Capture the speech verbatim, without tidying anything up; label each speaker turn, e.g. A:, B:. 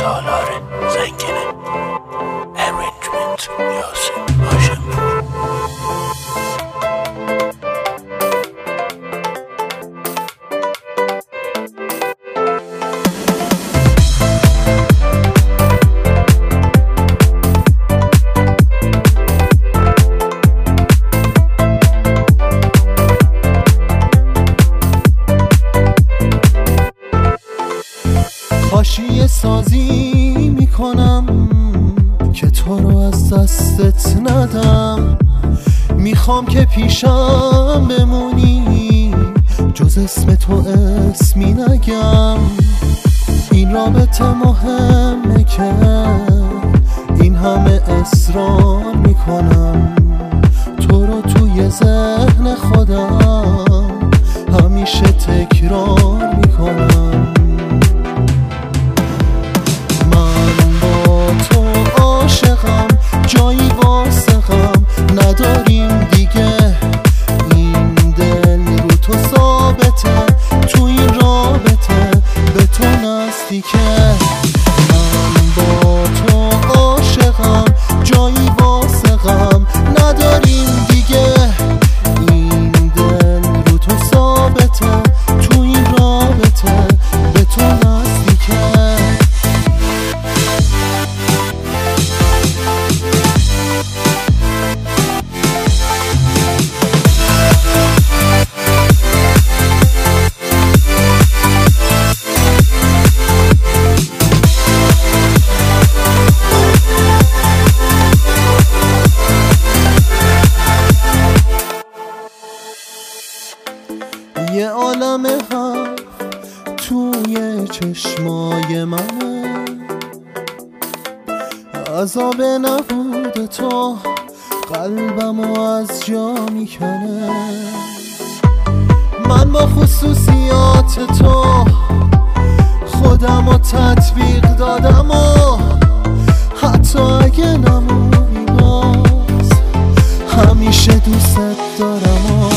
A: سالار زنگنه ارنجمنت یاسین هاشمپور.
B: حاشیه سازی میکنم که تو رو از دستت ندم، میخوام که پیشم بمونی جز اسم تو اسمی نگم. این رابطه مهمه که این همه اصرار میکنم، تو رو توی ذهن خودم همیشه تکرار میکنم. جایی واسه غم نداریم دیگه، این دل رو تو ثابته، تو این رابطه به تو نزدیکه. من با تو عاشقم، جایی واسه غم نداریم دیگه، این دل رو تو ثابته، تو این رابطه به تو نزدیکه. یه عالم حرف توی چشمای منه، عذاب نبود تو قلبمو از جا میکنه. من با خصوصیات تو خودمو تطبیق دادم و حتی اگه نمونی باز همیشه دوست دارم و